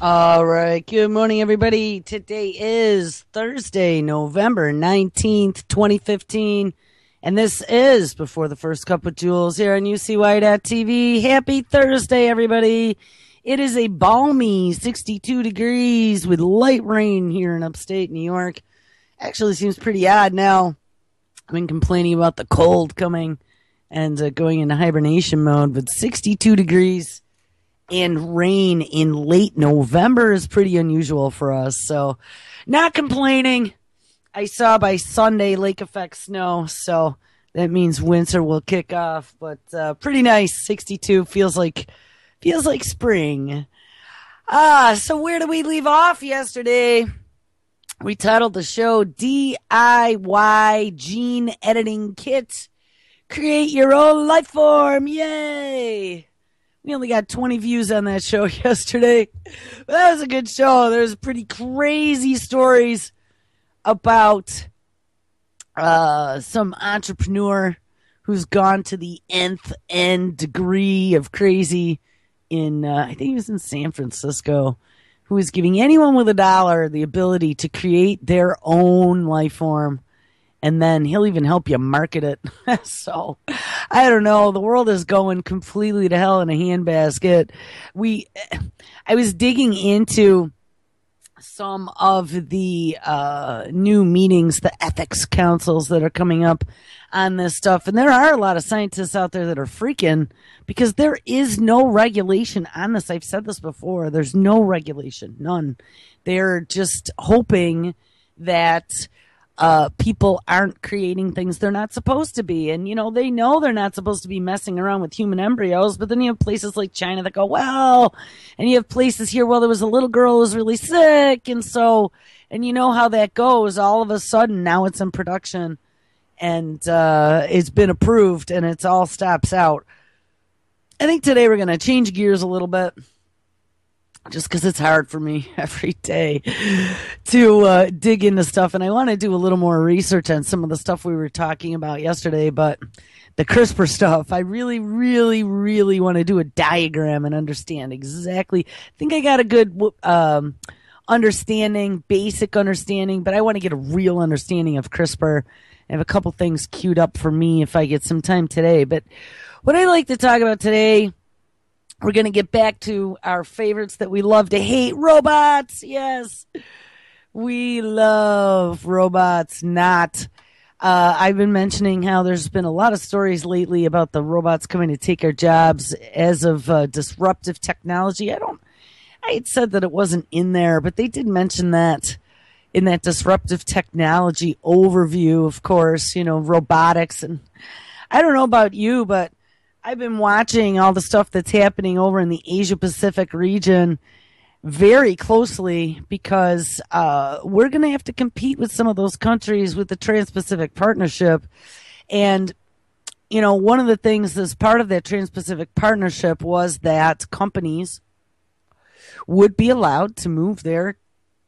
All right. Good morning, everybody. Today is Thursday, November 19th, 2015. And this is Before the First Cup with Jules here on UCY.TV. Happy Thursday, everybody. It is a balmy 62 degrees with light rain here in upstate New York. Actually seems pretty odd now. I've been complaining about the cold coming and going into hibernation mode, but 62 degrees and rain in late November is pretty unusual for us. So not complaining. I saw by Sunday lake effect snow, so that means winter will kick off, but pretty nice. 62 feels like spring. So where did we leave off yesterday? We titled the show DIY Gene Editing Kit. Create your own life form. Yay! We only got 20 views on that show yesterday. That was a good show. There's pretty crazy stories about some entrepreneur who's gone to the nth end degree of crazy in, I think he was in San Francisco, who is giving anyone with $1 the ability to create their own life form. And then he'll even help you market it. So, I don't know. The world is going completely to hell in a handbasket. I was digging into some of the new meetings, the ethics councils that are coming up on this stuff. And there are a lot of scientists out there that are freaking because there is no regulation on this. I've said this before. There's no regulation, none. They're just hoping that people aren't creating things they're not supposed to be. And, they know they're not supposed to be messing around with human embryos, but then you have places like China that go, well, and you have places here, well, there was a little girl who was really sick. And you know how that goes. All of a sudden, now it's in production and it's been approved and it's all stops out. I think today we're going to change gears a little bit. Just because it's hard for me every day to dig into stuff. And I want to do a little more research on some of the stuff we were talking about yesterday. But the CRISPR stuff, I really, really, really want to do a diagram and understand exactly. I think I got a good understanding, basic understanding, but I want to get a real understanding of CRISPR. I have a couple things queued up for me if I get some time today. But what I like to talk about today, we're going to get back to our favorites that we love to hate, robots. Yes, we love robots. I've been mentioning how there's been a lot of stories lately about the robots coming to take our jobs as of disruptive technology. I had said that it wasn't in there, but they did mention that in that disruptive technology overview, of course, robotics. And I don't know about you, but I've been watching all the stuff that's happening over in the Asia Pacific region very closely because we're going to have to compete with some of those countries with the Trans-Pacific Partnership. And, one of the things as part of that Trans-Pacific Partnership was that companies would be allowed to move their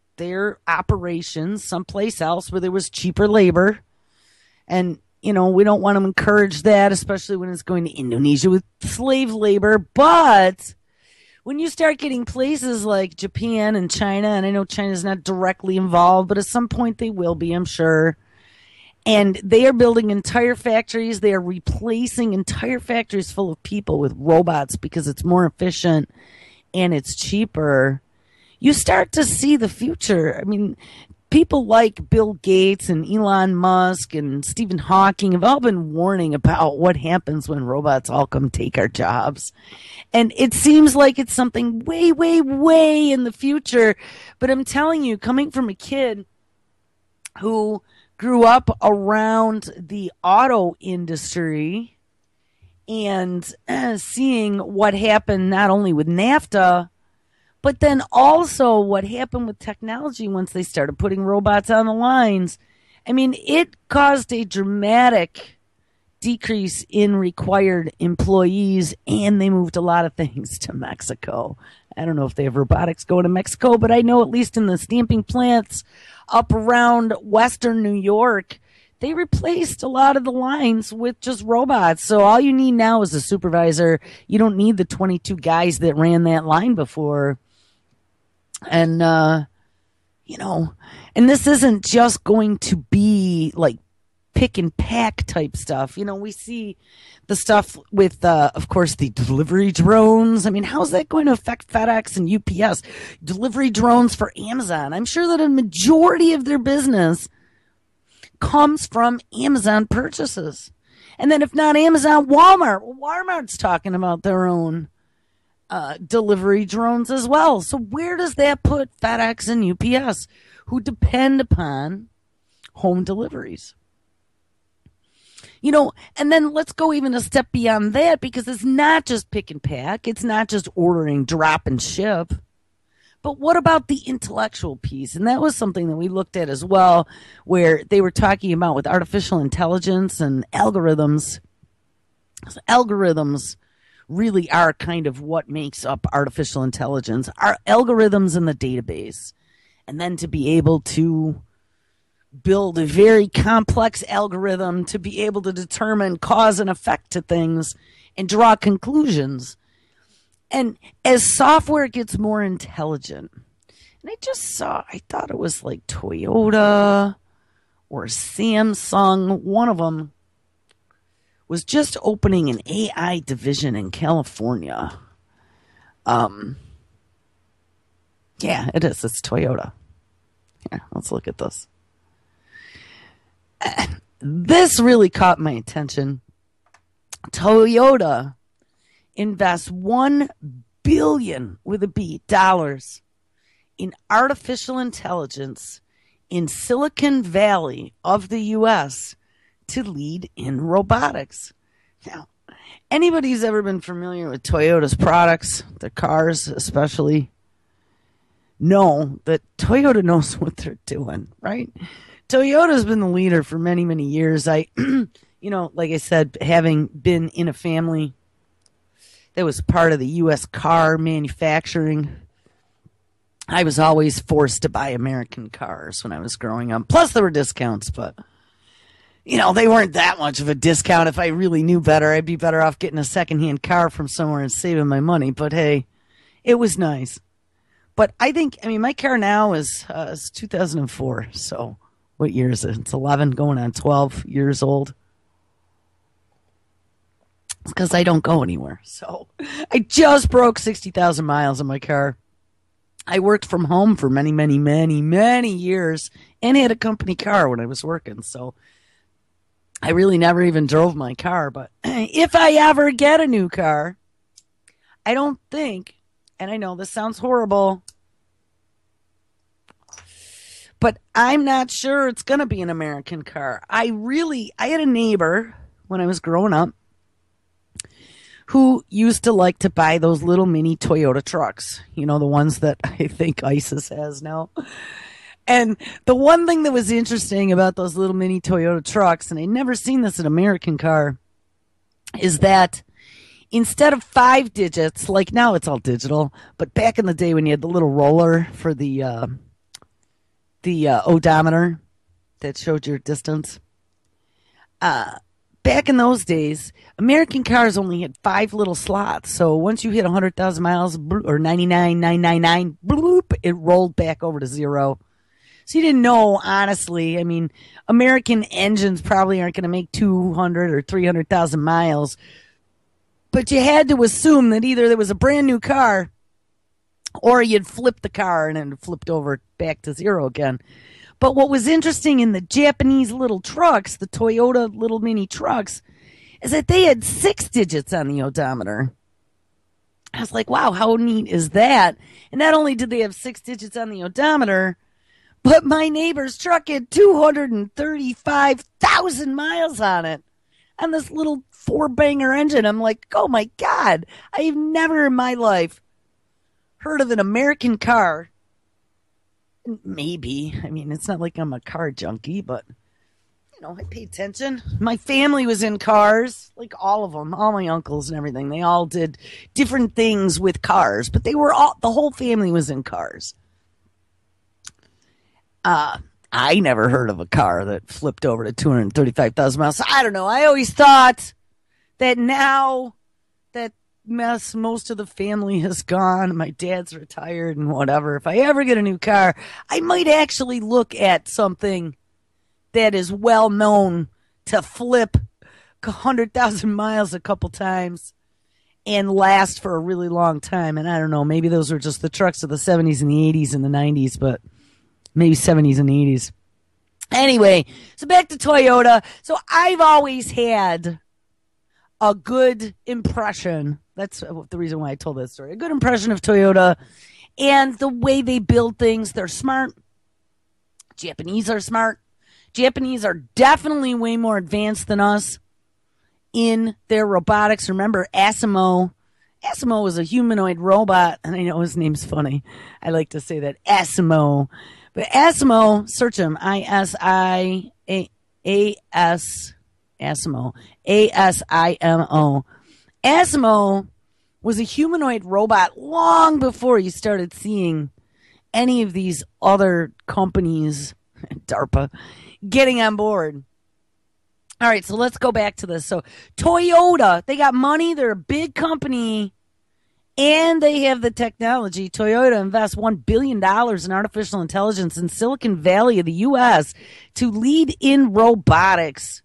operations someplace else where there was cheaper labor. And we don't want to encourage that, especially when it's going to Indonesia with slave labor. But when you start getting places like Japan and China, and I know China's not directly involved, but at some point they will be, I'm sure. And they are building entire factories. They are replacing entire factories full of people with robots because it's more efficient and it's cheaper. You start to see the future. I mean, people like Bill Gates and Elon Musk and Stephen Hawking have all been warning about what happens when robots all come take our jobs. And it seems like it's something way, way, way in the future. But I'm telling you, coming from a kid who grew up around the auto industry and seeing what happened not only with NAFTA, but then also what happened with technology once they started putting robots on the lines. I mean, it caused a dramatic decrease in required employees, and they moved a lot of things to Mexico. I don't know if they have robotics going to Mexico, but I know at least in the stamping plants up around Western New York, they replaced a lot of the lines with just robots. So all you need now is a supervisor. You don't need the 22 guys that ran that line before. And, you know, and this isn't just going to be like pick and pack type stuff. You know, we see the stuff with, of course, the delivery drones. I mean, how's that going to affect FedEx and UPS? Delivery drones for Amazon. I'm sure that a majority of their business comes from Amazon purchases. And then if not Amazon, Walmart. Well, Walmart's talking about their own delivery drones as well. So where does that put FedEx and UPS, who depend upon home deliveries? You know, and then let's go even a step beyond that, because it's not just pick and pack. It's not just ordering, drop, and ship. But what about the intellectual piece? And that was something that we looked at as well, where they were talking about with artificial intelligence and algorithms. So algorithms really are kind of what makes up artificial intelligence, our algorithms in the database. And then to be able to build a very complex algorithm to be able to determine cause and effect to things and draw conclusions. And as software gets more intelligent, and I thought it was like Toyota or Samsung, one of them was just opening an AI division in California. Yeah, it is. It's Toyota. Here, let's look at this. This really caught my attention. Toyota invests $1 billion with a B dollars in artificial intelligence in Silicon Valley of the U.S. to lead in robotics. Now, anybody who's ever been familiar with Toyota's products, their cars especially, know that Toyota knows what they're doing, right? Toyota's been the leader for many, many years. Like I said, having been in a family that was part of the U.S. car manufacturing, I was always forced to buy American cars when I was growing up. Plus, there were discounts, but, they weren't that much of a discount. If I really knew better, I'd be better off getting a secondhand car from somewhere and saving my money. But, hey, it was nice. But my car now is 2004, so... What year is it? It's 11 going on 12 years old. It's because I don't go anywhere. So I just broke 60,000 miles on my car. I worked from home for many, many, many, many years and had a company car when I was working. So I really never even drove my car. But if I ever get a new car, I don't think, and I know this sounds horrible, but I'm not sure it's going to be an American car. I had a neighbor when I was growing up who used to like to buy those little mini Toyota trucks. The ones that I think ISIS has now. And the one thing that was interesting about those little mini Toyota trucks, and I'd never seen this in an American car, is that instead of 5 digits, like now it's all digital, but back in the day when you had the little roller for the odometer that showed your distance. Back in those days, American cars only had 5 little slots. So once you hit 100,000 miles or 99,999, bloop, it rolled back over to 0. So you didn't know, honestly. I mean, American engines probably aren't going to make 200 or 300,000 miles. But you had to assume that either there was a brand new car or you'd flip the car and then flipped over back to 0 again. But what was interesting in the Japanese little trucks, the Toyota little mini trucks, is that they had 6 digits on the odometer. I was like, wow, how neat is that? And not only did they have 6 digits on the odometer, but my neighbor's truck had 235,000 miles on it. On this little 4-banger engine. I'm like, oh my God, I've never in my life heard of an American car. Maybe. I mean, it's not like I'm a car junkie, but, I pay attention. My family was in cars, like all of them, all my uncles and everything. They all did different things with cars, but the whole family was in cars. I never heard of a car that flipped over to 235,000 miles. So I don't know. I always thought that now that mess. Most of the family is gone. My dad's retired and whatever. If I ever get a new car, I might actually look at something that is well known to flip 100,000 miles a couple times and last for a really long time. And I don't know, maybe those were just the trucks of the 70s and the 80s and the 90s, but maybe 70s and the 80s. Anyway, so back to Toyota. So I've always had a good impression. That's the reason why I told that story. A good impression of Toyota and the way they build things. They're smart. Japanese are smart. Japanese are definitely way more advanced than us in their robotics. Remember Asimo? Asimo was a humanoid robot, and I know his name's funny. I like to say that, Asimo. But Asimo, search him, Asimo, Asimo. Asimo was a humanoid robot long before you started seeing any of these other companies, DARPA, getting on board. All right, so let's go back to this. So Toyota, they got money. They're a big company, and they have the technology. Toyota invests $1 billion in artificial intelligence in Silicon Valley of the U.S. to lead in robotics.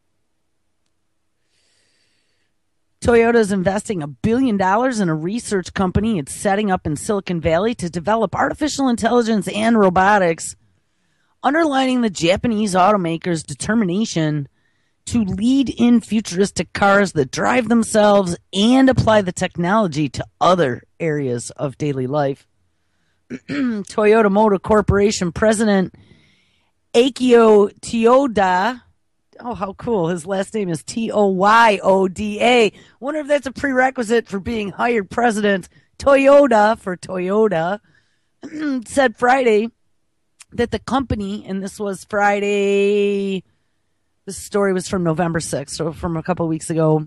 Toyota is investing $1 billion in a research company it's setting up in Silicon Valley to develop artificial intelligence and robotics, underlining the Japanese automaker's determination to lead in futuristic cars that drive themselves and apply the technology to other areas of daily life. Toyota Motor Corporation President Akio Toyoda. Oh, how cool. His last name is Toyoda. Wonder if that's a prerequisite for being hired president. Toyota for Toyota said Friday that the company, and this was Friday, this story was from November 6th, so from a couple of weeks ago.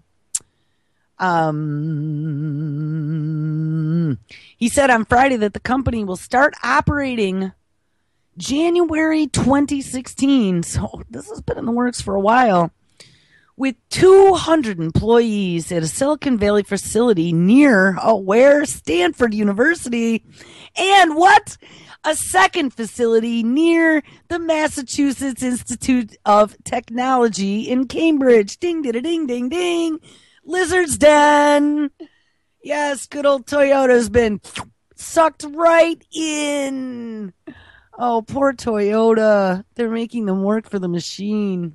He said on Friday that the company will start operating January 2016. So this has been in the works for a while. With 200 employees at a Silicon Valley facility near, where? Stanford University. And what? A second facility near the Massachusetts Institute of Technology in Cambridge. Ding, ding, ding, ding, ding. Lizard's Den. Yes, good old Toyota's been sucked right in. Oh, poor Toyota. They're making them work for the machine.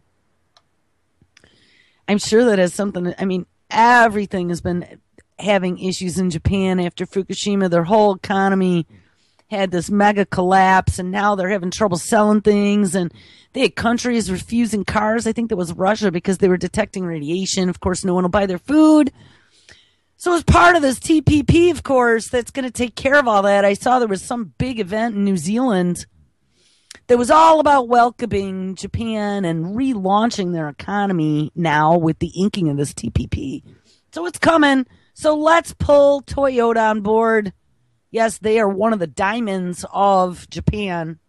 I'm sure that has something. I mean, everything has been having issues in Japan after Fukushima. Their whole economy had this mega collapse, and now they're having trouble selling things, and they had countries refusing cars. I think that was Russia because they were detecting radiation. Of course, no one will buy their food. So as part of this TPP, of course, that's going to take care of all that, I saw there was some big event in New Zealand that was all about welcoming Japan and relaunching their economy now with the inking of this TPP. So it's coming. So let's pull Toyota on board. Yes, they are one of the diamonds of Japan.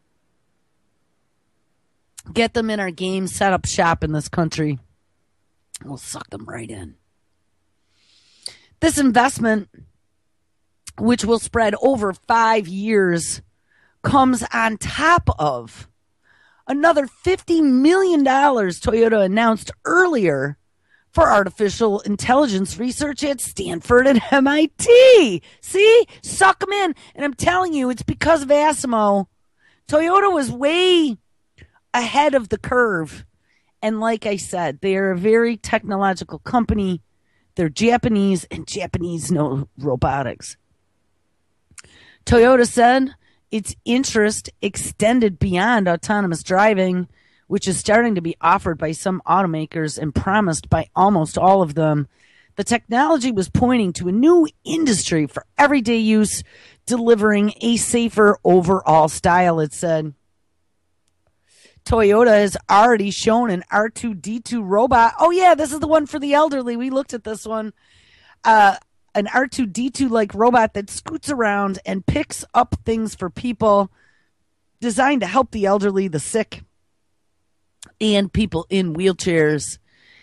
Get them in our game, set up shop in this country. We'll suck them right in. This investment, which will spread over 5 years, comes on top of another $50 million Toyota announced earlier for artificial intelligence research at Stanford and MIT. See? Suck them in. And I'm telling you, it's because of Asimo. Toyota was way ahead of the curve. And like I said, they are a very technological company. They're Japanese, and Japanese know robotics. Toyota said its interest extended beyond autonomous driving, which is starting to be offered by some automakers and promised by almost all of them. The technology was pointing to a new industry for everyday use, delivering a safer overall style, it said. Toyota has already shown an R2-D2 robot. Oh, yeah, this is the one for the elderly. We looked at this one. An R2-D2-like robot that scoots around and picks up things for people, designed to help the elderly, the sick, and people in wheelchairs.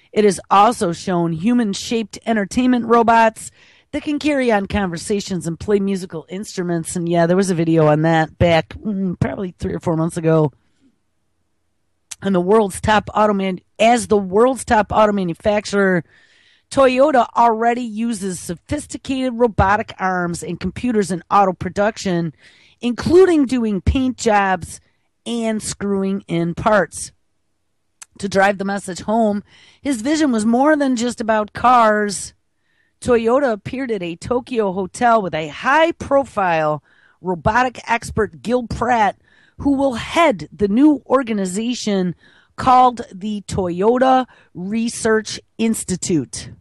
It has also shown human-shaped entertainment robots that can carry on conversations and play musical instruments. And yeah, there was a video on that back probably 3 or 4 months ago. And the world's top auto manufacturer, Toyota already uses sophisticated robotic arms and computers in auto production, including doing paint jobs and screwing in parts. To drive the message home, his vision was more than just about cars. Toyota appeared at a Tokyo hotel with a high-profile robotic expert, Gil Pratt, who will head the new organization called the Toyota Research Institute.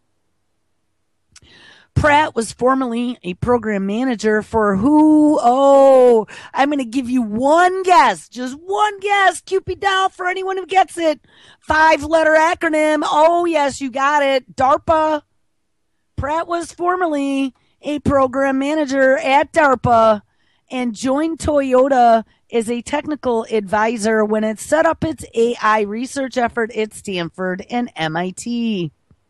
Pratt was formerly a program manager for who? Oh, I'm going to give you one guess. Just one guess. Cupid doll for anyone who gets it. 5-letter acronym. Oh, yes, you got it. DARPA. Pratt was formerly a program manager at DARPA and joined Toyota as a technical advisor when it set up its AI research effort at Stanford and MIT.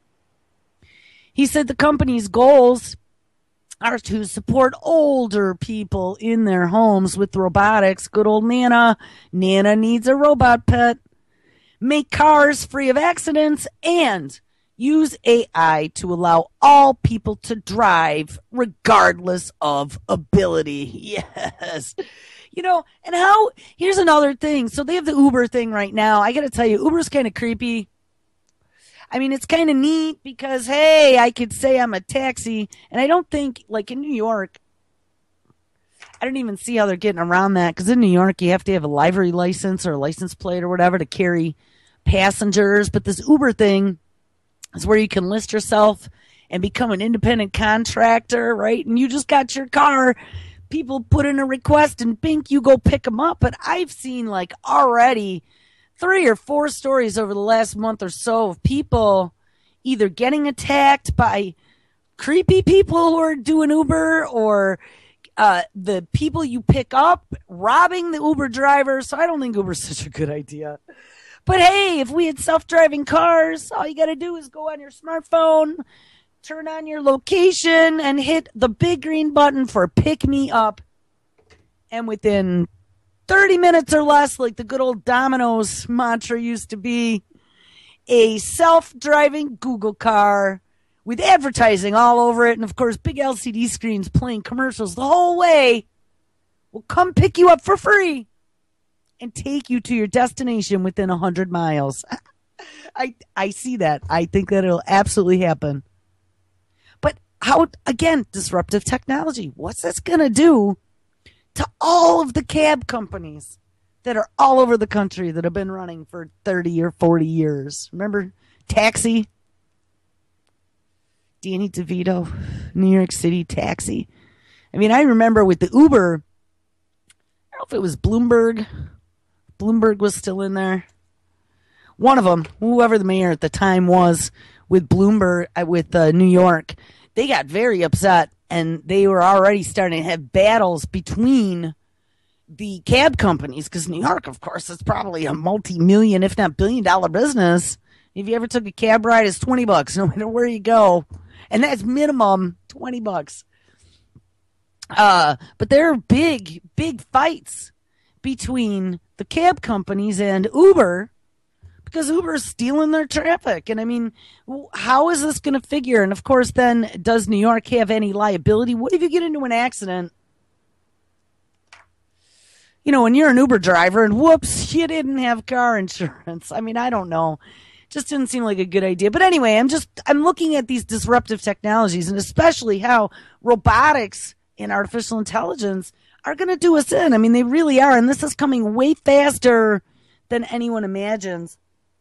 He said the company's goals are to support older people in their homes with robotics. Good old Nana. Nana needs a robot pet. Make cars free of accidents and use AI to allow all people to drive regardless of ability. Yes. You know, and here's another thing. So they have the Uber thing right now. I got to tell you, Uber's kind of creepy. I mean, it's kind of neat because, hey, I could say I'm a taxi. And I don't think, like in New York, I don't even see how they're getting around that. Because in New York, you have to have a livery license or a license plate or whatever to carry passengers. But this Uber thing is where you can list yourself and become an independent contractor, right? And you just got your car. People put in a request and bink, you go pick them up. But I've seen like already 3 or 4 stories over the last month or so of people either getting attacked by creepy people who are doing Uber or the people you pick up robbing the Uber driver. So I don't think Uber's such a good idea. But hey, if we had self-driving cars, all you got to do is go on your smartphone, turn on your location, and hit the big green button for pick me up. And within 30 minutes or less, like the good old Domino's mantra used to be, a self-driving Google car with advertising all over it and, of course, big LCD screens playing commercials the whole way will come pick you up for free and take you to your destination within 100 miles. I see that. I think that it'll absolutely happen. But how, again, disruptive technology. What's this going to do to all of the cab companies that are all over the country that have been running for 30 or 40 years? Remember Taxi? Danny DeVito, New York City Taxi. I mean, I remember with the Uber, I don't know if it was Bloomberg. Bloomberg was still in there. One of them, whoever the mayor at the time was with Bloomberg, with New York, they got very upset and they were already starting to have battles between the cab companies because New York, of course, is probably a multi-million, if not billion-dollar business. If you ever took a cab ride, it's $20 no matter where you go. And that's minimum $20. But there are big, big fights between the cab companies and Uber because Uber's stealing their traffic. And I mean, how is this going to figure? And of course, then does New York have any liability? What if you get into an accident? You know, when you're an Uber driver and whoops, you didn't have car insurance. I mean, I don't know. Just didn't seem like a good idea. But anyway, I'm looking at these disruptive technologies and especially how robotics and artificial intelligence are going to do us in. I mean, they really are. And this is coming way faster than anyone imagines.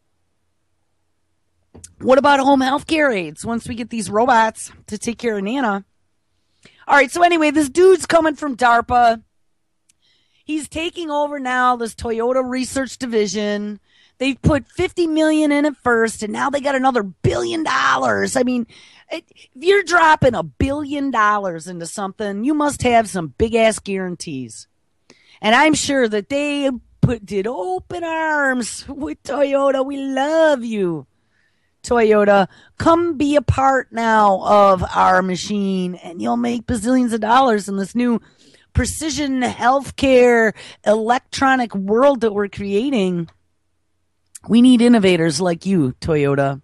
What about home health care aides once we get these robots to take care of Nana? All right. So anyway, this dude's coming from DARPA. He's taking over now this Toyota research division. They've put $50 million in at first, and now they got another $1 billion. I mean, if you're dropping $1 billion into something, you must have some big-ass guarantees. And I'm sure that they did open arms with Toyota. We love you. Toyota, come be a part now of our machine and you'll make bazillions of dollars in this new precision healthcare electronic world that we're creating. We need innovators like you, Toyota.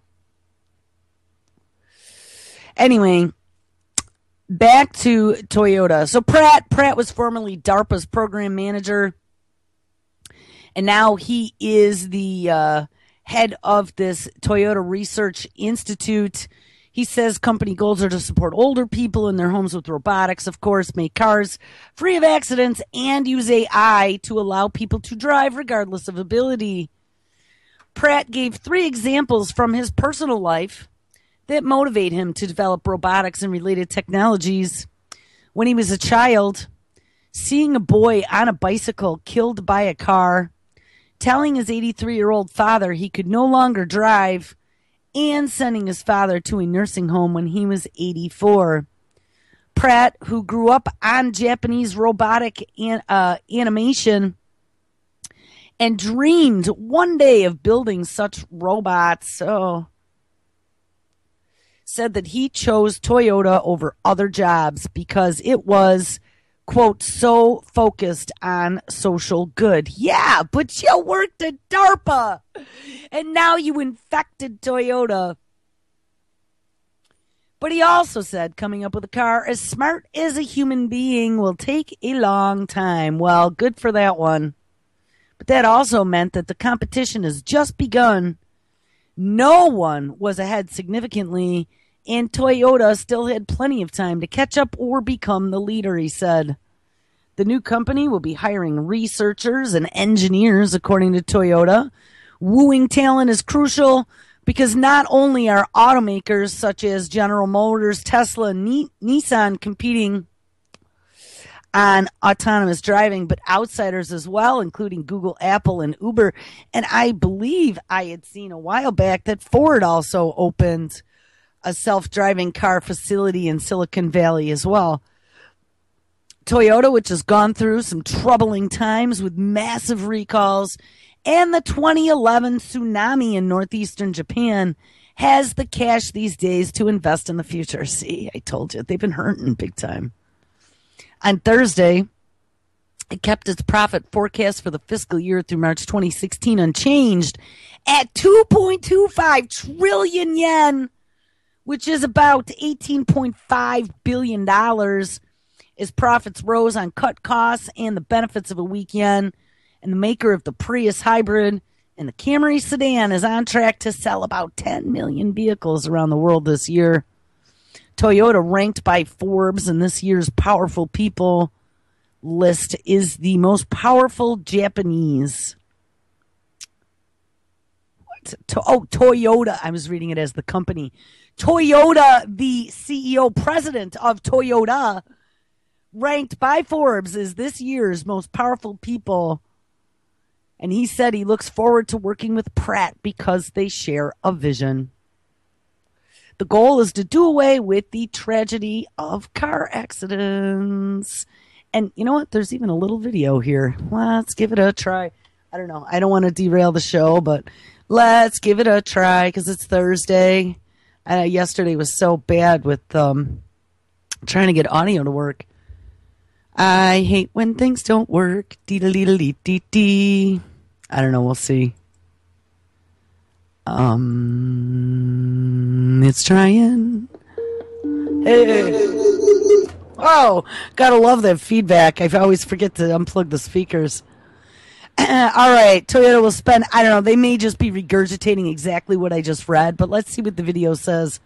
Anyway, back to Toyota. So Pratt was formerly DARPA's program manager, and now he is the head of this Toyota Research Institute. He says company goals are to support older people in their homes with robotics, of course, make cars free of accidents, and use AI to allow people to drive regardless of ability. Pratt gave 3 examples from his personal life that motivate him to develop robotics and related technologies. When he was a child, seeing a boy on a bicycle killed by a car, telling his 83-year-old father he could no longer drive, and sending his father to a nursing home when he was 84. Pratt, who grew up on Japanese robotic animation and dreamed one day of building such robots, said that he chose Toyota over other jobs because it was, quote, so focused on social good. Yeah, but you worked at DARPA, and now you infected Toyota. But he also said coming up with a car as smart as a human being will take a long time. Well, good for that one. But that also meant that the competition has just begun. No one was ahead significantly, and Toyota still had plenty of time to catch up or become the leader, he said. The new company will be hiring researchers and engineers, according to Toyota. Wooing talent is crucial because not only are automakers such as General Motors, Tesla, and Nissan competing on autonomous driving, but outsiders as well, including Google, Apple, and Uber. And I believe I had seen a while back that Ford also opened a self-driving car facility in Silicon Valley as well. Toyota, which has gone through some troubling times with massive recalls and the 2011 tsunami in northeastern Japan, has the cash these days to invest in the future. See, I told you, they've been hurting big time. On Thursday, it kept its profit forecast for the fiscal year through March 2016 unchanged at 2.25 trillion yen, which is about $18.5 billion, as profits rose on cut costs and the benefits of a weak yen. And the maker of the Prius hybrid and the Camry sedan is on track to sell about 10 million vehicles around the world this year. Toyota, ranked by Forbes in this year's Powerful People list, is the most powerful Japanese. Toyota. I was reading it as the company. Toyota, the CEO, president of Toyota, ranked by Forbes as this year's most powerful people. And he said he looks forward to working with Pratt because they share a vision. The goal is to do away with the tragedy of car accidents. And you know what? There's even a little video here. Let's give it a try. I don't know. I don't want to derail the show, but let's give it a try because it's Thursday. Yesterday was so bad with trying to get audio to work. I hate when things don't work. Dee-dee-dee-dee-dee. I don't know. We'll see. It's trying. Hey. Oh, gotta love that feedback. I always forget to unplug the speakers. All right. Toyota will spend, I don't know, they may just be regurgitating exactly what I just read, but let's see what the video says.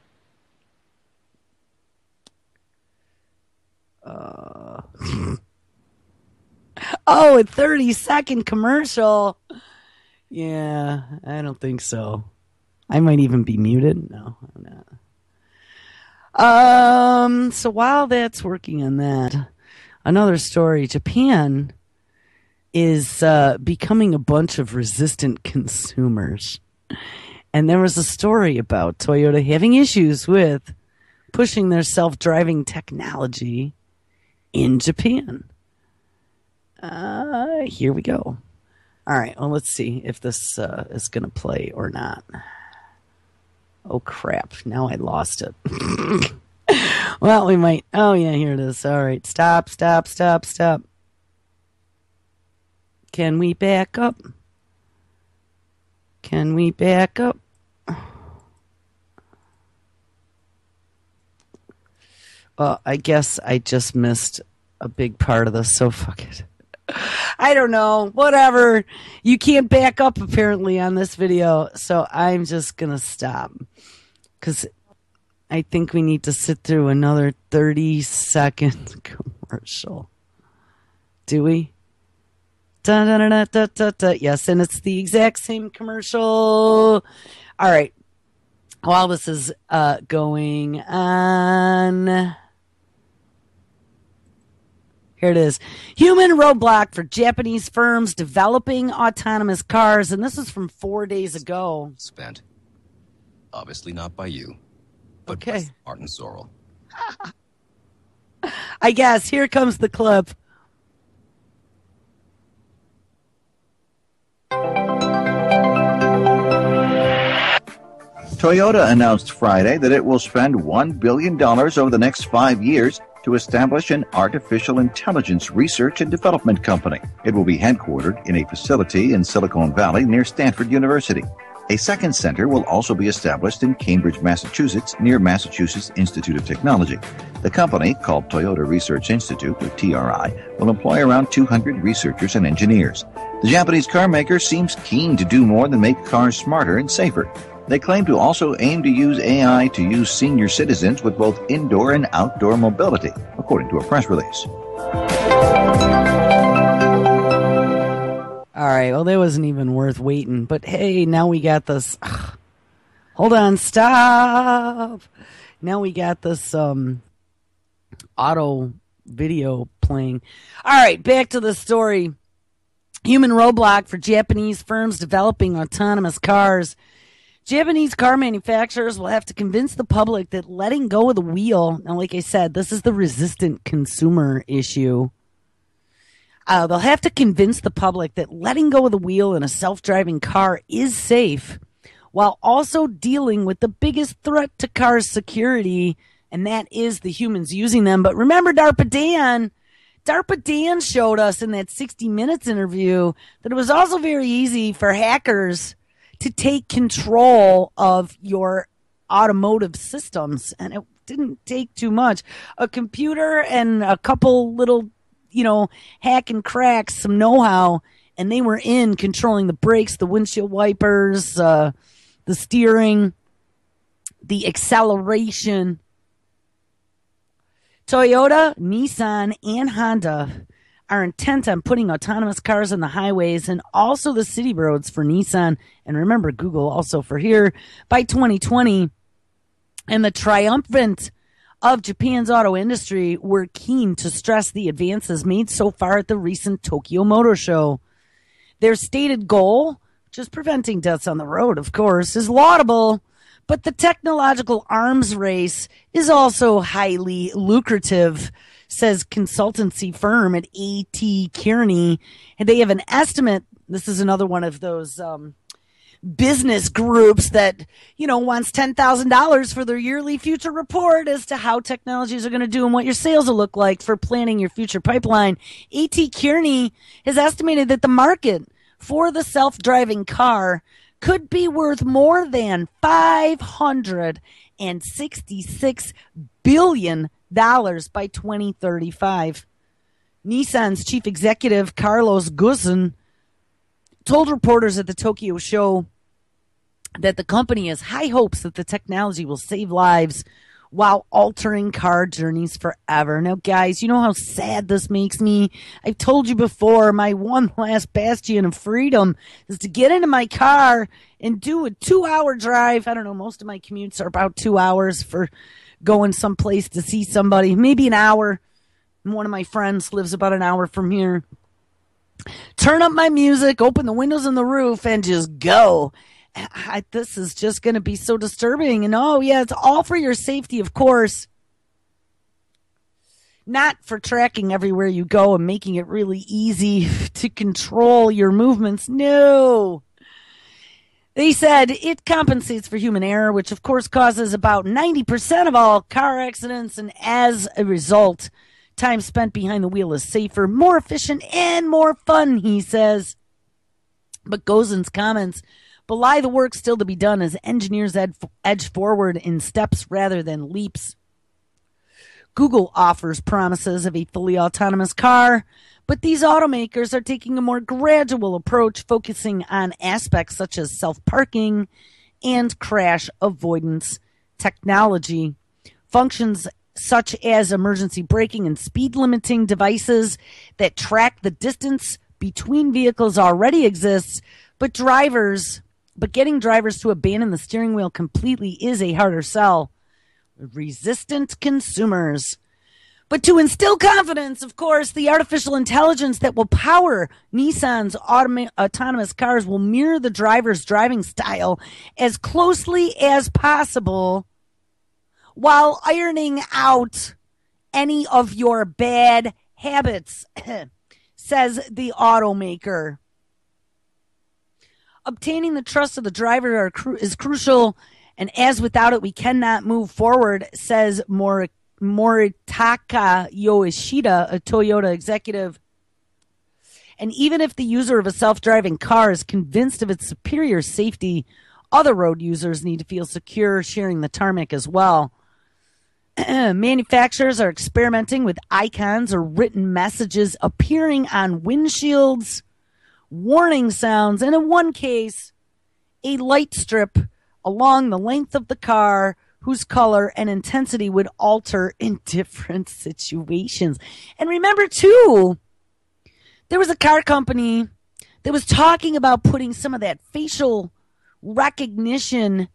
Oh, a 30-second commercial. Yeah, I don't think so. I might even be muted. No, I'm not. So while that's working on that, another story. Japan is becoming a bunch of resistant consumers. And there was a story about Toyota having issues with pushing their self-driving technology in Japan. Here we go. All right, well, let's see if this is going to play or not. Oh, crap. Now I lost it. Well, we might. Oh, yeah, here it is. All right. Stop. Can we back up? I guess I just missed a big part of this, so fuck it. I don't know. Whatever. You can't back up apparently on this video, so I'm just going to stop. Because I think we need to sit through another 30-second commercial. Do we? Da-da-da-da-da-da. Yes, and it's the exact same commercial. All right. While this is going on... Here it is. Human roadblock for Japanese firms developing autonomous cars. And this is from 4 days ago. Spent. Obviously not by you, but okay. by Martin Sorrell. I guess. Here comes the clip. Toyota announced Friday that it will spend $1 billion over the next 5 years to establish an artificial intelligence research and development company. It will be headquartered in a facility in Silicon Valley near Stanford University. A second center will also be established in Cambridge, Massachusetts, near Massachusetts Institute of Technology. The company, called Toyota Research Institute, or TRI, will employ around 200 researchers and engineers. The Japanese car maker seems keen to do more than make cars smarter and safer. They claim to also aim to use AI to use senior citizens with both indoor and outdoor mobility, according to a press release. All right, well, that wasn't even worth waiting. But hey, now we got this. Hold on, stop. Now we got this auto video playing. All right, back to the story. Human roadblock for Japanese firms developing autonomous cars. Japanese car manufacturers will have to convince the public that letting go of the wheel, now like I said, this is the resistant consumer issue. They'll have to convince the public that letting go of the wheel in a self-driving car is safe, while also dealing with the biggest threat to car security, and that is the humans using them. But remember DARPA Dan showed us in that 60 Minutes interview that it was also very easy for hackers to take control of your automotive systems. And it didn't take too much. A computer and a couple little, hack and cracks, some know-how, and they were in controlling the brakes, the windshield wipers, the steering, the acceleration. Toyota, Nissan, and Honda are intent on putting autonomous cars on the highways and also the city roads for Nissan, and remember Google also for here, by 2020. And the triumphant of Japan's auto industry were keen to stress the advances made so far at the recent Tokyo Motor Show. Their stated goal, which is preventing deaths on the road, of course, is laudable, but the technological arms race is also highly lucrative, says consultancy firm at A.T. Kearney. And they have an estimate. This is another one of those business groups that, wants $10,000 for their yearly future report as to how technologies are going to do and what your sales will look like for planning your future pipeline. A.T. Kearney has estimated that the market for the self-driving car could be worth more than $566 billion by 2035. Nissan's chief executive, Carlos Ghosn, told reporters at the Tokyo show that the company has high hopes that the technology will save lives while altering car journeys forever. Now, guys, you know how sad this makes me? I've told you before, my one last bastion of freedom is to get into my car and do a 2-hour drive. I don't know, most of my commutes are about 2 hours for going someplace to see somebody, maybe an hour. One of my friends lives about an hour from here. Turn up my music, open the windows on the roof, and just go. This is just going to be so disturbing. And it's all for your safety, of course. Not for tracking everywhere you go and making it really easy to control your movements. No. They said it compensates for human error, which of course causes about 90% of all car accidents. And as a result, time spent behind the wheel is safer, more efficient, and more fun, he says. But Gozen's comments belie the work still to be done as engineers edge forward in steps rather than leaps. Google offers promises of a fully autonomous car, but these automakers are taking a more gradual approach, focusing on aspects such as self-parking and crash avoidance technology. Functions such as emergency braking and speed limiting devices that track the distance between vehicles already exists, but getting drivers to abandon the steering wheel completely is a harder sell. Resistant consumers. But to instill confidence, of course, the artificial intelligence that will power Nissan's autonomous cars will mirror the driver's driving style as closely as possible while ironing out any of your bad habits, says the automaker. Obtaining the trust of the driver is crucial, and as without it, we cannot move forward, says Moritaka Yoshida, a Toyota executive. And even if the user of a self-driving car is convinced of its superior safety, other road users need to feel secure sharing the tarmac as well. Manufacturers are experimenting with icons or written messages appearing on windshields, warning sounds, and in one case, a light strip along the length of the car whose color and intensity would alter in different situations. And remember, too, there was a car company that was talking about putting some of that facial recognition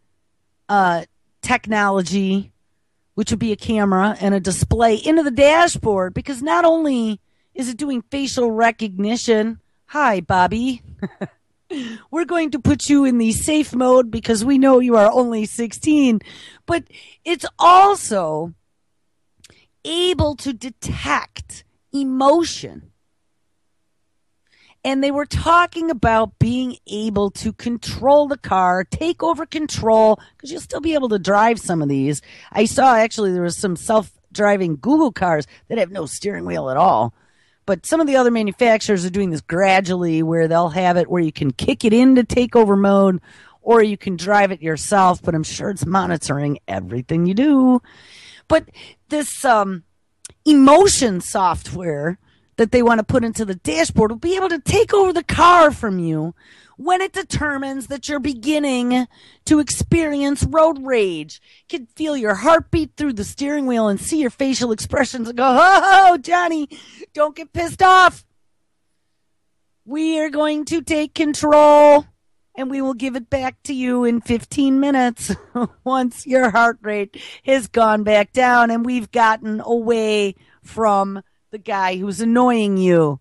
technology, which would be a camera and a display, into the dashboard, because not only is it doing facial recognition, hi, Bobby, we're going to put you in the safe mode because we know you are only 16, but it's also able to detect emotion. And they were talking about being able to control the car, take over control, because you'll still be able to drive some of these. I saw actually there was some self-driving Google cars that have no steering wheel at all. But some of the other manufacturers are doing this gradually, where they'll have it where you can kick it into takeover mode or you can drive it yourself. But I'm sure it's monitoring everything you do. But this emotion software that they want to put into the dashboard will be able to take over the car from you when it determines that you're beginning to experience road rage. You can feel your heartbeat through the steering wheel and see your facial expressions and go, oh, Johnny, don't get pissed off. We are going to take control and we will give it back to you in 15 minutes once your heart rate has gone back down and we've gotten away from the guy who's annoying you.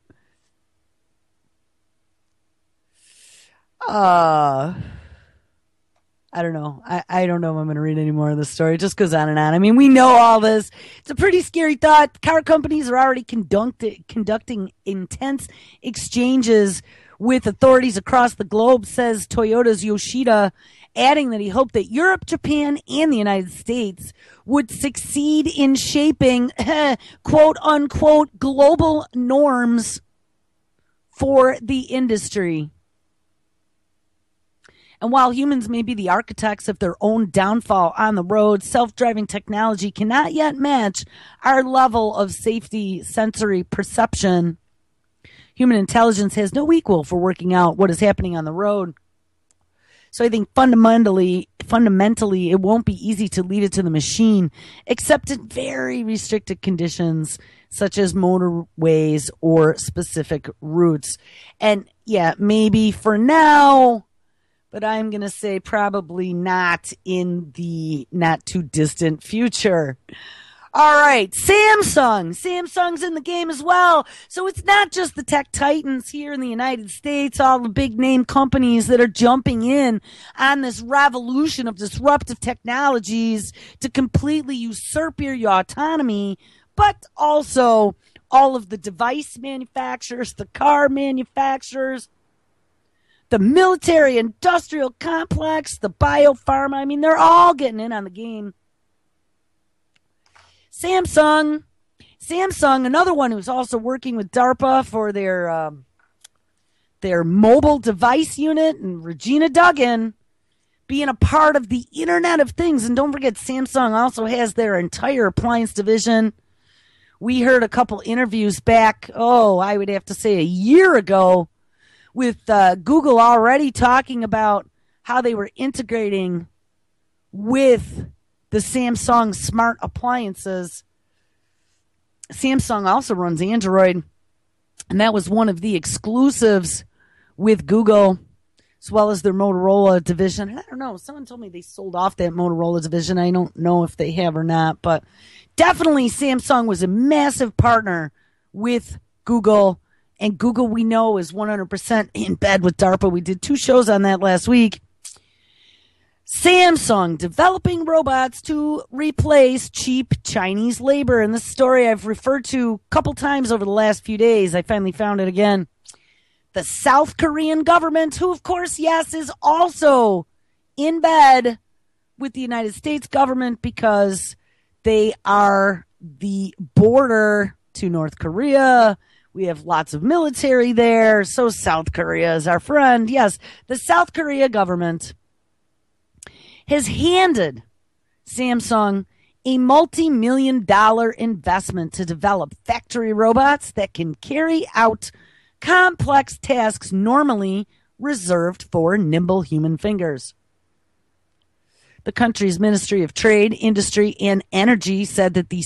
I don't know. I don't know if I'm going to read any more of this story. It just goes on and on. I mean, we know all this. It's a pretty scary thought. Car companies are already conducting intense exchanges with authorities across the globe, says Toyota's Yoshida, adding that he hoped that Europe, Japan, and the United States would succeed in shaping, quote unquote, global norms for the industry. And while humans may be the architects of their own downfall on the road, self-driving technology cannot yet match our level of safety sensory perception. Human intelligence has no equal for working out what is happening on the road. So I think fundamentally, it won't be easy to leave it to the machine, except in very restricted conditions, such as motorways or specific routes. And yeah, maybe for now, but I'm going to say probably not in the not too distant future. All right, Samsung's in the game as well. So it's not just the tech titans here in the United States, all the big name companies that are jumping in on this revolution of disruptive technologies to completely usurp your autonomy, but also all of the device manufacturers, the car manufacturers, the military industrial complex, the biopharma. I mean, they're all getting in on the game. Samsung, another one who's also working with DARPA for their mobile device unit, and Regina Duggan being a part of the Internet of Things. And don't forget, Samsung also has their entire appliance division. We heard a couple interviews back, I would have to say a year ago, with Google already talking about how they were integrating with the Samsung smart appliances. Samsung also runs Android, and that was one of the exclusives with Google, as well as their Motorola division. And I don't know, someone told me they sold off that Motorola division. I don't know if they have or not, but definitely Samsung was a massive partner with Google, and Google, we know, is 100% in bed with DARPA. We did 2 shows on that last week. Samsung developing robots to replace cheap Chinese labor. And this story I've referred to a couple times over the last few days. I finally found it again. The South Korean government, who, of course, yes, is also in bed with the United States government because they are the border to North Korea. We have lots of military there. So South Korea is our friend. Yes, the South Korea government has handed Samsung a multi-million-dollar investment to develop factory robots that can carry out complex tasks normally reserved for nimble human fingers. The country's Ministry of Trade, Industry, and Energy said that the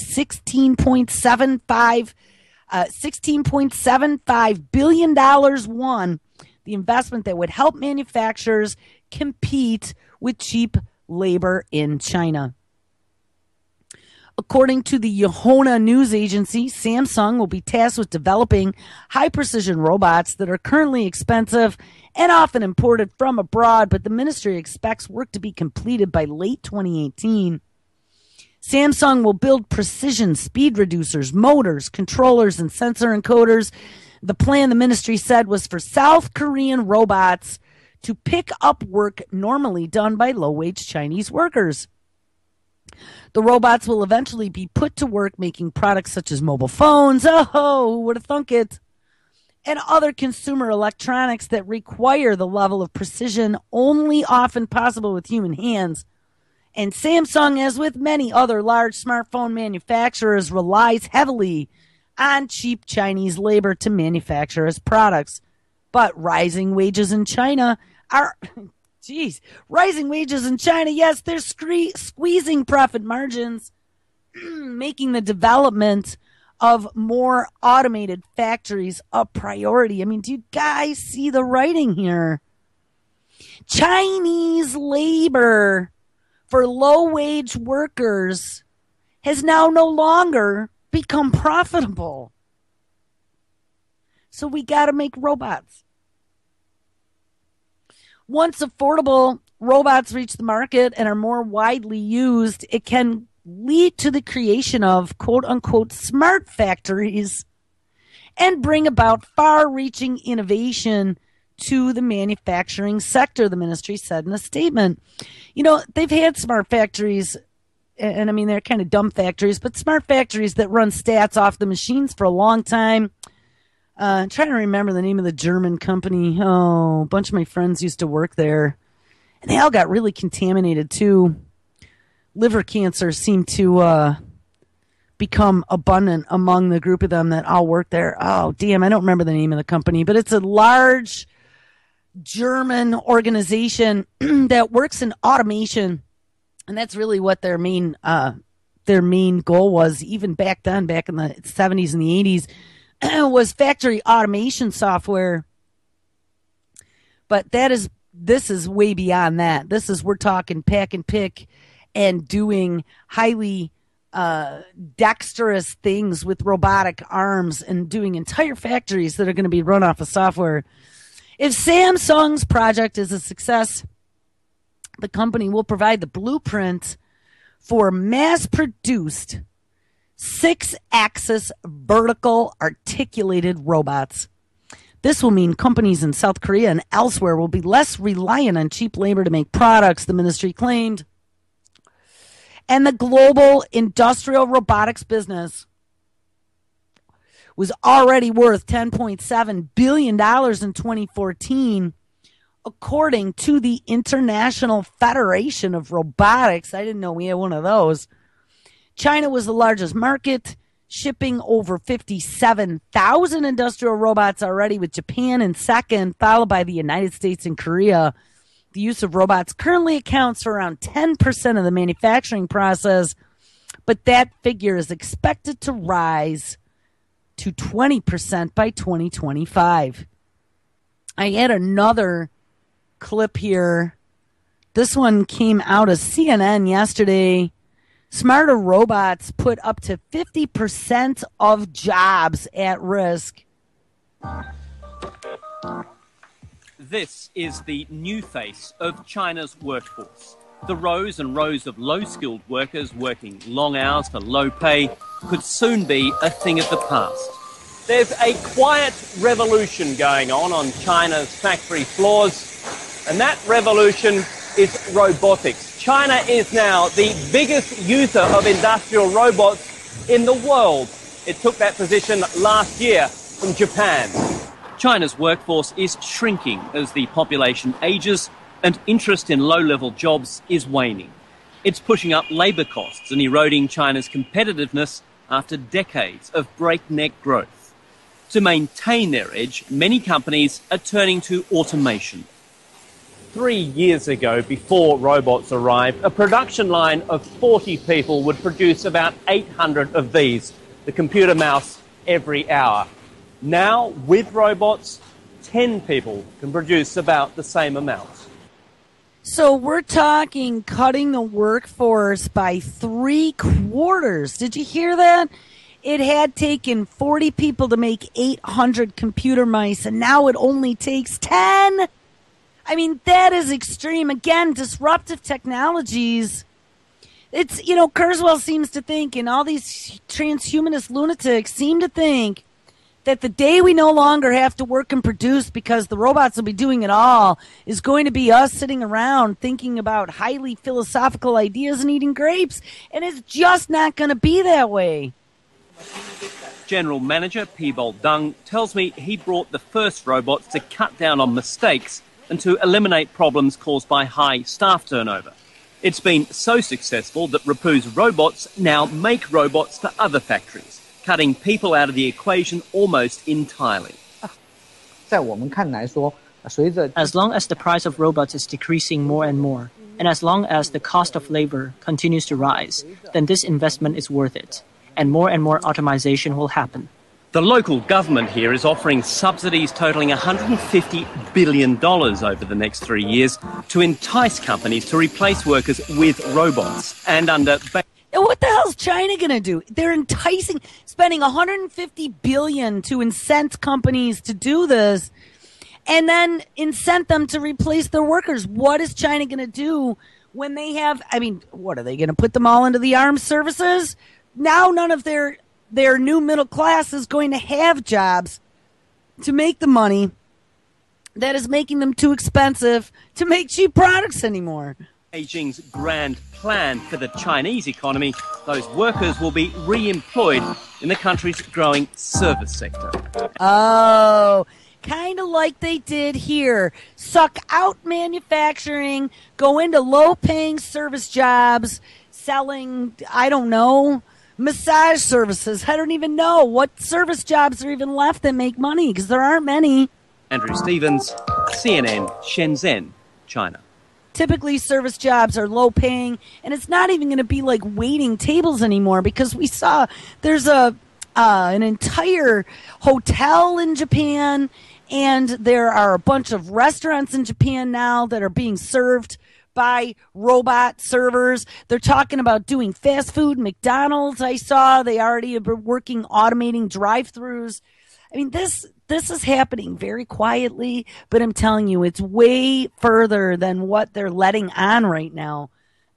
$16.75 billion won the investment that would help manufacturers compete with cheap labor in China. According to the Yonhap news agency, Samsung will be tasked with developing high-precision robots that are currently expensive and often imported from abroad, but the ministry expects work to be completed by late 2018. Samsung will build precision speed reducers, motors, controllers, and sensor encoders. The plan, the ministry said, was for South Korean robots to pick up work normally done by low-wage Chinese workers. The robots will eventually be put to work making products such as mobile phones, who would have thunk it, and other consumer electronics that require the level of precision only often possible with human hands. And Samsung, as with many other large smartphone manufacturers, relies heavily on cheap Chinese labor to manufacture its products. But rising wages in China are, rising wages in China, yes, they're squeezing profit margins, making the development of more automated factories a priority. I mean, do you guys see the writing here? Chinese labor for low-wage workers has now no longer become profitable. So we got to make robots. Once affordable robots reach the market and are more widely used, it can lead to the creation of quote-unquote smart factories and bring about far-reaching innovation to the manufacturing sector, the ministry said in a statement. You know, they've had smart factories, and I mean, they're kind of dumb factories, but smart factories that run stats off the machines for a long time. I'm trying to remember the name of the German company. Oh, a bunch of my friends used to work there, and they all got really contaminated too. Liver cancer seemed to become abundant among the group of them that all work there. Oh, damn, I don't remember the name of the company, but it's a large German organization that works in automation, and that's really what their main goal was, even back then, back in the 70s and the 80s, was factory automation software. But this is way beyond that. We're talking pack and pick and doing highly dexterous things with robotic arms and doing entire factories that are going to be run off of software. If Samsung's project is a success, the company will provide the blueprint for mass-produced 6-axis vertical articulated robots. This will mean companies in South Korea and elsewhere will be less reliant on cheap labor to make products, the ministry claimed. And the global industrial robotics business was already worth $10.7 billion in 2014, according to the International Federation of Robotics. I didn't know we had one of those. China was the largest market, shipping over 57,000 industrial robots already, with Japan in second, followed by the United States and Korea. The use of robots currently accounts for around 10% of the manufacturing process, but that figure is expected to rise to 20% by 2025. I had another clip here. This one came out of CNN yesterday. Smarter robots put up to 50% of jobs at risk. This is the new face of China's workforce. The rows and rows of low-skilled workers working long hours for low pay could soon be a thing of the past. There's a quiet revolution going on China's factory floors, and that revolution is robotics. China is now the biggest user of industrial robots in the world. It took that position last year from Japan. China's workforce is shrinking as the population ages and interest in low-level jobs is waning. It's pushing up labour costs and eroding China's competitiveness after decades of breakneck growth. To maintain their edge, many companies are turning to automation. 3 years ago, before robots arrived, a production line of 40 people would produce about 800 of these, the computer mouse, every hour. Now, with robots, 10 people can produce about the same amount. So we're talking cutting the workforce by 3/4. Did you hear that? It had taken 40 people to make 800 computer mice, and now it only takes 10. I mean, that is extreme. Again, disruptive technologies. It's, Kurzweil seems to think, and all these transhumanist lunatics seem to think, that the day we no longer have to work and produce because the robots will be doing it all is going to be us sitting around thinking about highly philosophical ideas and eating grapes. And it's just not going to be that way. General Manager Peebol Dung tells me he brought the first robots to cut down on mistakes and to eliminate problems caused by high staff turnover. It's been so successful that Rapu's robots now make robots for other factories, cutting people out of the equation almost entirely. As long as the price of robots is decreasing more and more, and as long as the cost of labor continues to rise, then this investment is worth it, and more automation will happen. The local government here is offering subsidies totaling $150 billion over the next 3 years to entice companies to replace workers with robots. And under... What the hell's China going to do? They're spending $150 billion to incent companies to do this, and then incent them to replace their workers. What is China going to do when they have, what are they going to put them all into the armed services? Now none of their new middle class is going to have jobs to make the money that is making them too expensive to make cheap products anymore. Beijing's grand plan for the Chinese economy, those workers will be re-employed in the country's growing service sector. Oh, kind of like they did here. Suck out manufacturing, go into low-paying service jobs, selling, massage services. I don't even know what service jobs are even left that make money, because there aren't many. Andrew Stevens, CNN, Shenzhen, China. Typically, service jobs are low paying, and it's not even going to be like waiting tables anymore, because we saw there's an entire hotel in Japan, and there are a bunch of restaurants in Japan now that are being served by robot servers. They're talking about doing fast food. McDonald's, I saw, they already are working automating drive-thrus. This is happening very quietly, but I'm telling you, it's way further than what they're letting on right now.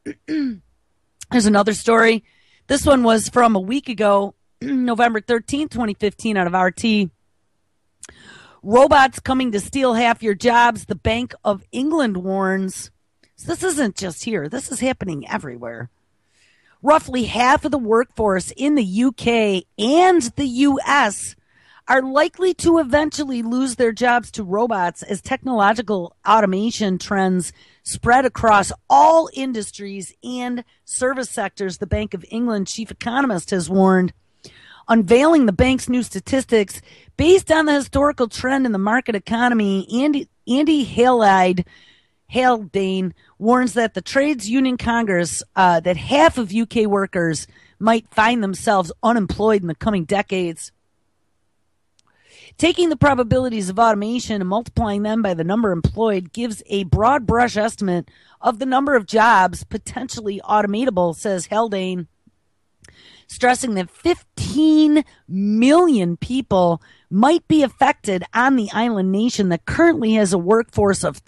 There's another story. This one was from a week ago, November 13th, 2015, out of RT. Robots coming to steal half your jobs, the Bank of England warns. So this isn't just here. This is happening everywhere. Roughly half of the workforce in the UK and the US are likely to eventually lose their jobs to robots as technological automation trends spread across all industries and service sectors, the Bank of England chief economist has warned. Unveiling the bank's new statistics based on the historical trend in the market economy, Andy Haldane warns that the Trades Union Congress, that half of UK workers might find themselves unemployed in the coming decades. Taking the probabilities of automation and multiplying them by the number employed gives a broad brush estimate of the number of jobs potentially automatable, says Haldane, stressing that 15 million people might be affected on the island nation that currently has a workforce of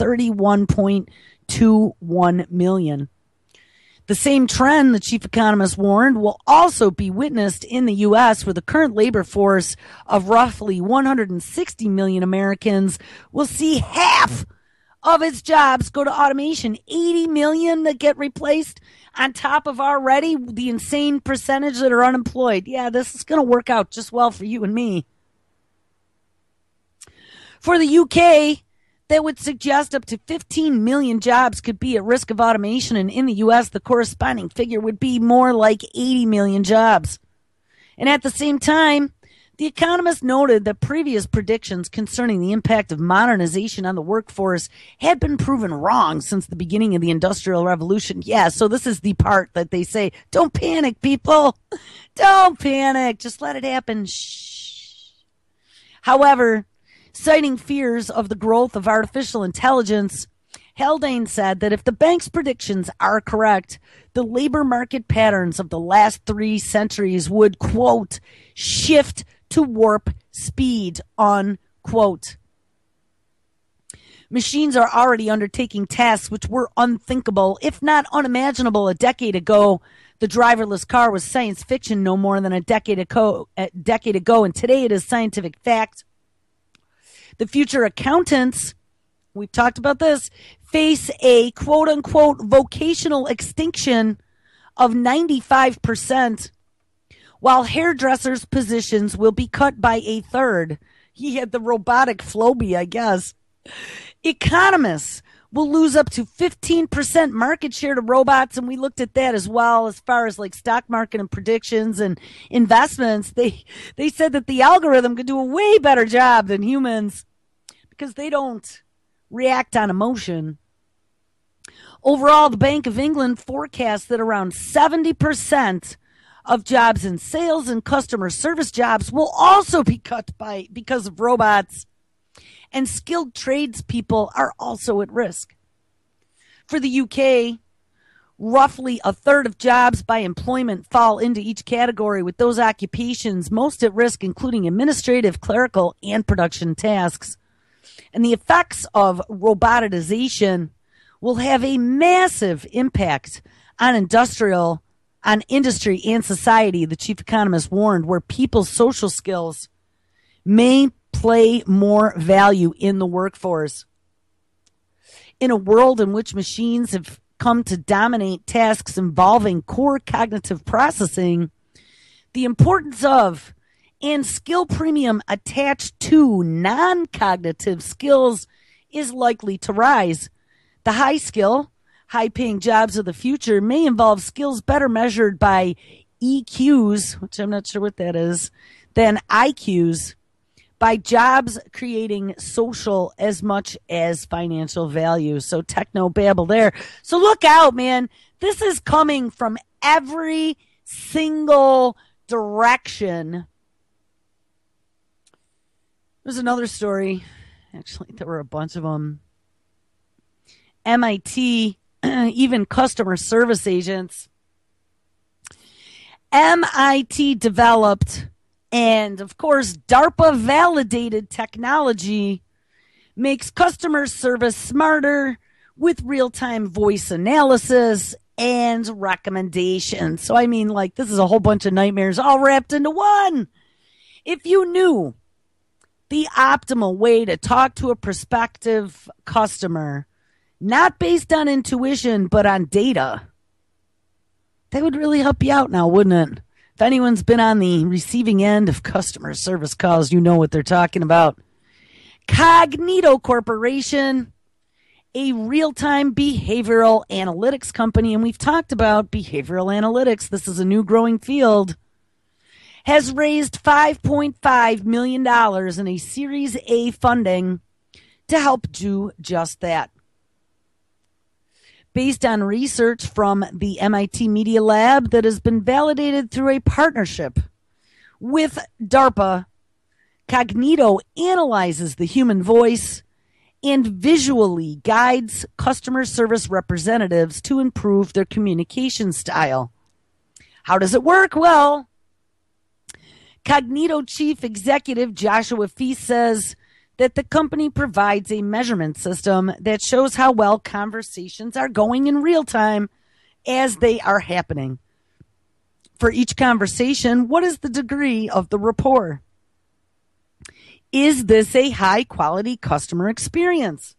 31.21 million. The same trend, the chief economist warned, will also be witnessed in the U.S., where the current labor force of roughly 160 million Americans will see half of its jobs go to automation. 80 million that get replaced on top of already the insane percentage that are unemployed. Yeah, this is going to work out just well for you and me. For the UK, that would suggest up to 15 million jobs could be at risk of automation, and in the U.S., the corresponding figure would be more like 80 million jobs. And at the same time, the economist noted that previous predictions concerning the impact of modernization on the workforce had been proven wrong since the beginning of the Industrial Revolution. Yeah, so this is the part that they say, don't panic, people. Don't panic. Just let it happen. Shh. However, citing fears of the growth of artificial intelligence, Haldane said that if the bank's predictions are correct, the labor market patterns of the last 3 centuries would, quote, shift to warp speed, unquote. Machines are already undertaking tasks which were unthinkable, if not unimaginable, a decade ago. The driverless car was science fiction no more than a decade ago, and today it is scientific fact. The future accountants, we've talked about this, face a quote-unquote vocational extinction of 95%, while hairdressers' positions will be cut by a third. He had the robotic phobia, I guess. Economists will lose up to 15% market share to robots, and we looked at that as well as far as like stock market and predictions and investments. They said that the algorithm could do a way better job than humans because they don't react on emotion. Overall, the Bank of England forecasts that around 70% of jobs in sales and customer service jobs will also be cut because of robots, and skilled tradespeople are also at risk. For the UK, roughly a third of jobs by employment fall into each category, with those occupations most at risk including administrative, clerical, and production tasks. And the effects of robotization will have a massive impact on industry and society, the chief economist warned, where people's social skills may play more value in the workforce. In a world in which machines have come to dominate tasks involving core cognitive processing, the importance of and skill premium attached to non-cognitive skills is likely to rise. The high skill, high-paying jobs of the future may involve skills better measured by EQs, which I'm not sure what that is, than IQs, by jobs creating social as much as financial value. So techno babble there. So look out, man. This is coming from every single direction. There's another story. Actually, there were a bunch of them. MIT, even customer service agents. MIT developed and, of course, DARPA validated technology makes customer service smarter with real-time voice analysis and recommendations. So, I mean, like, this is a whole bunch of nightmares all wrapped into one. If you knew the optimal way to talk to a prospective customer, not based on intuition, but on data. That would really help you out now, wouldn't it? If anyone's been on the receiving end of customer service calls, you know what they're talking about. Cognito Corporation, a real-time behavioral analytics company, and we've talked about behavioral analytics. This is a new growing field. Has raised $5.5 million in a Series A funding to help do just that. Based on research from the MIT Media Lab that has been validated through a partnership with DARPA, Cognito analyzes the human voice and visually guides customer service representatives to improve their communication style. How does it work? Well, Cognito Chief Executive Joshua Feast says that the company provides a measurement system that shows how well conversations are going in real time as they are happening. For each conversation, what is the degree of the rapport? Is this a high-quality customer experience?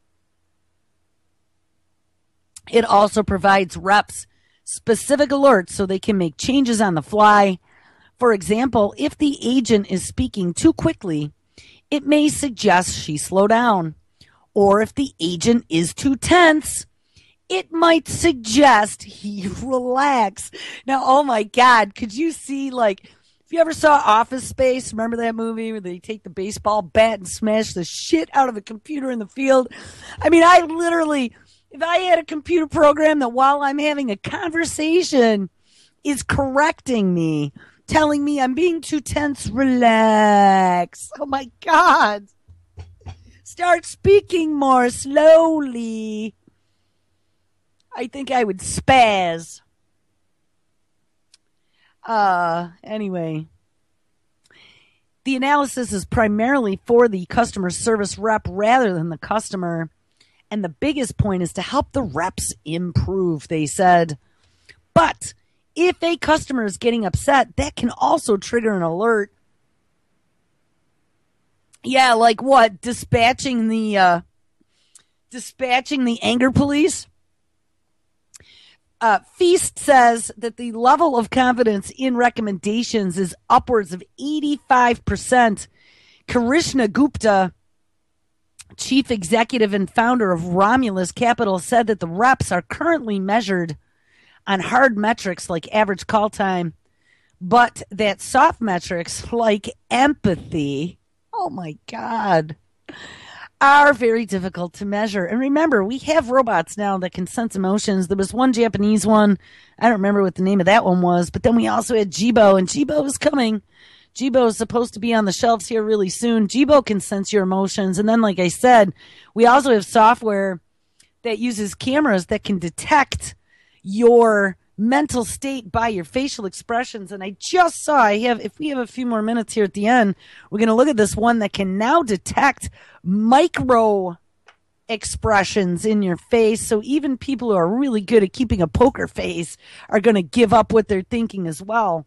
It also provides reps specific alerts so they can make changes on the fly. For example, if the agent is speaking too quickly, it may suggest she slow down. Or if the agent is too tense, it might suggest he relax. Now, oh my God, could you see, like, if you ever saw Office Space, remember that movie where they take the baseball bat and smash the shit out of a computer in the field? I mean, I literally, if I had a computer program that while I'm having a conversation is correcting me, telling me I'm being too tense, relax. Oh my God. Start speaking more slowly. I think I would spaz. Anyway. The analysis is primarily for the customer service rep rather than the customer. And the biggest point is to help the reps improve, they said. But if a customer is getting upset, that can also trigger an alert. Yeah, like what? Dispatching the anger police? Feast says that the level of confidence in recommendations is upwards of 85%. Krishna Gupta, chief executive and founder of Romulus Capital, said that the reps are currently measured on hard metrics like average call time, but that soft metrics like empathy, oh my God, are very difficult to measure. And remember, we have robots now that can sense emotions. There was one Japanese one. I don't remember what the name of that one was, but then we also had Jibo, and Jibo is coming. Jibo is supposed to be on the shelves here really soon. Jibo can sense your emotions. And then, like I said, we also have software that uses cameras that can detect your mental state by your facial expressions. And I just saw, if we have a few more minutes here at the end, we're going to look at this one that can now detect micro expressions in your face. So even people who are really good at keeping a poker face are going to give up what they're thinking as well.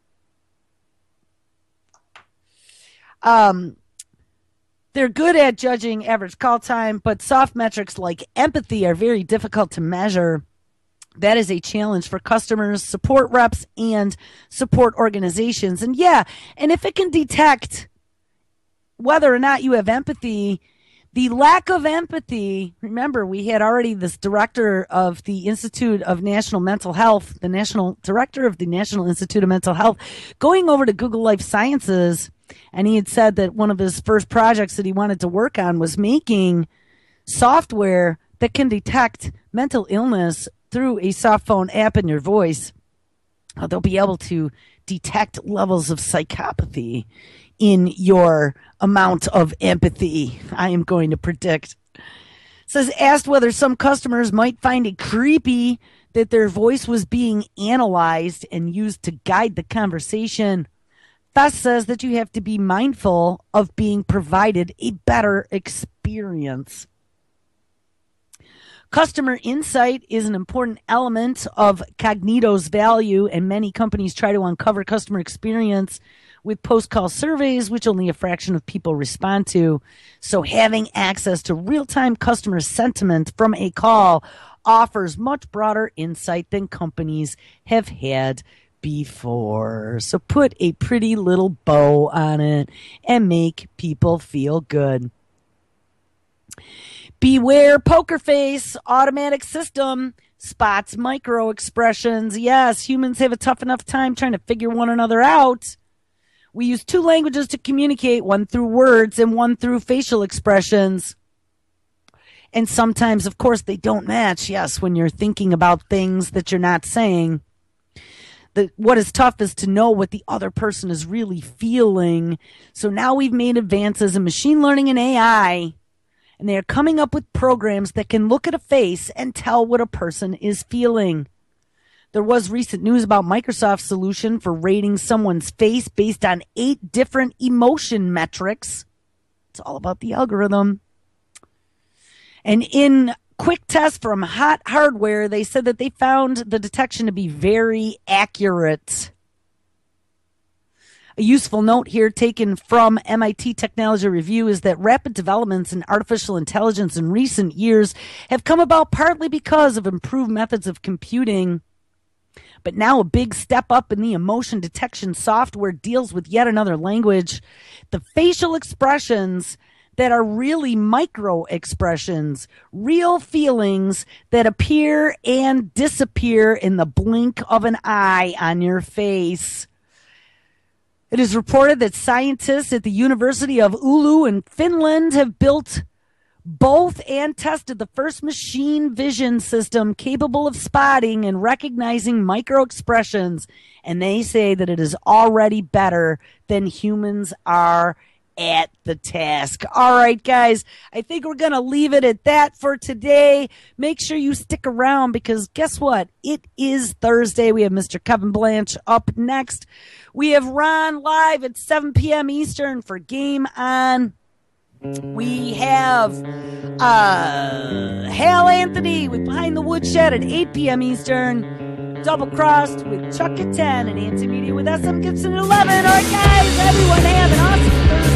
They're good at judging average call time, but soft metrics like empathy are very difficult to measure. That is a challenge for customers, support reps, and support organizations. And yeah, and if it can detect whether or not you have empathy, the lack of empathy, remember, we had already this director of the Institute of National Mental Health, the national director of the National Institute of Mental Health, going over to Google Life Sciences, and he had said that one of his first projects that he wanted to work on was making software that can detect mental illness through a soft phone app in your voice. They'll be able to detect levels of psychopathy in your amount of empathy, I am going to predict. It says, asked whether some customers might find it creepy that their voice was being analyzed and used to guide the conversation. Thus says that you have to be mindful of being provided a better experience. Customer insight is an important element of Cognito's value, and many companies try to uncover customer experience with post-call surveys, which only a fraction of people respond to. So having access to real-time customer sentiment from a call offers much broader insight than companies have had before. So put a pretty little bow on it and make people feel good. Beware poker face, automatic system spots micro expressions. Yes, humans have a tough enough time trying to figure one another out. We use two languages to communicate, one through words and one through facial expressions. And sometimes, of course, they don't match. Yes, when you're thinking about things that you're not saying. What is tough is to know what the other person is really feeling. So now we've made advances in machine learning and AI, and they are coming up with programs that can look at a face and tell what a person is feeling. There was recent news about Microsoft's solution for rating someone's face based on 8 different emotion metrics. It's all about the algorithm. And in quick test from Hot Hardware, they said that they found the detection to be very accurate. A useful note here taken from MIT Technology Review is that rapid developments in artificial intelligence in recent years have come about partly because of improved methods of computing. But now a big step up in the emotion detection software deals with yet another language. The facial expressions that are really micro expressions, real feelings that appear and disappear in the blink of an eye on your face. It is reported that scientists at the University of Oulu in Finland have built both and tested the first machine vision system capable of spotting and recognizing micro expressions, and they say that it is already better than humans are at the task. All right, guys, I think we're going to leave it at that for today. Make sure you stick around because guess what? It is Thursday. We have Mr. Kevin Blanche up next. We have Ron live at 7 p.m. Eastern for Game On. We have Hal Anthony with Behind the Woodshed at 8 p.m. Eastern. Double Crossed with Chuck at 10 and Anti-Media with SM Gibson at 11. All right, guys, everyone have an awesome Thursday.